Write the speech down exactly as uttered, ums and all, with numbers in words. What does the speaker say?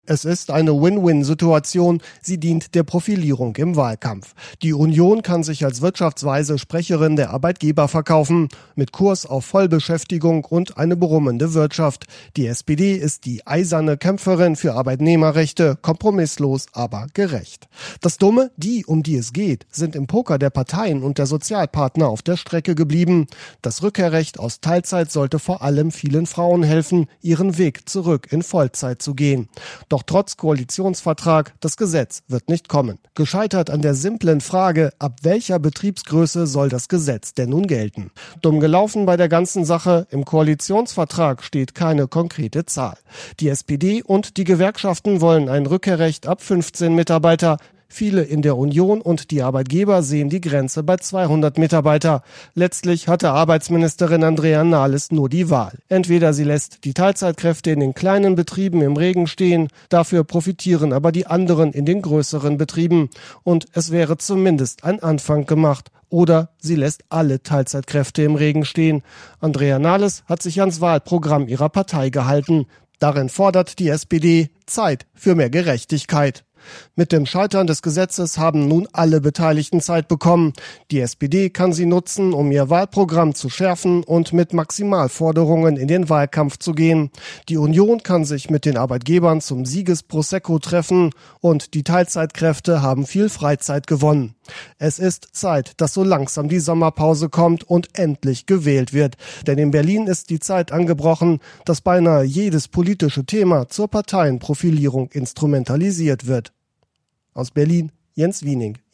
Es ist eine Win-Win-Situation, sie dient der Profilierung im Wahlkampf. Die Union kann sich als wirtschaftsweise Sprecherin der Arbeitgeber verkaufen, mit Kurs auf Vollbeschäftigung und eine brummende Wirtschaft. Die S P D ist die eiserne Kämpferin für Arbeitnehmerrechte, kompromisslos, aber gerecht. Das Dumme, die, um die es geht, sind im Poker der Parteien und der Sozialpartner auf der Strecke geblieben. Das Rückkehrrecht aus Teilzeit sollte vor allem vielen Frauen helfen, ihren Weg zurück in Vollzeit zu gehen. Doch trotz Koalitionsvertrag, das Gesetz wird nicht kommen. Gescheitert an der simplen Frage, ab welcher Betriebsgröße soll das Gesetz denn nun gelten? Dumm gelaufen bei der ganzen Sache, im Koalitionsvertrag steht keine konkrete Zahl. Die S P D und die Gewerkschaften wollen ein Rückkehrrecht ab fünfzehn Mitarbeiter. Viele in der Union und die Arbeitgeber sehen die Grenze bei zweihundert Mitarbeiter. Letztlich hatte Arbeitsministerin Andrea Nahles nur die Wahl. Entweder sie lässt die Teilzeitkräfte in den kleinen Betrieben im Regen stehen, dafür profitieren aber die anderen in den größeren Betrieben. Und es wäre zumindest ein Anfang gemacht. Oder sie lässt alle Teilzeitkräfte im Regen stehen. Andrea Nahles hat sich ans Wahlprogramm ihrer Partei gehalten. Darin fordert die S P D Zeit für mehr Gerechtigkeit. Mit dem Scheitern des Gesetzes haben nun alle Beteiligten Zeit bekommen. Die S P D kann sie nutzen, um ihr Wahlprogramm zu schärfen und mit Maximalforderungen in den Wahlkampf zu gehen. Die Union kann sich mit den Arbeitgebern zum Siegesprosecco treffen und die Teilzeitkräfte haben viel Freizeit gewonnen. Es ist Zeit, dass so langsam die Sommerpause kommt und endlich gewählt wird. Denn in Berlin ist die Zeit angebrochen, dass beinahe jedes politische Thema zur Parteienprofilierung instrumentalisiert wird. Aus Berlin, Jens Wiening.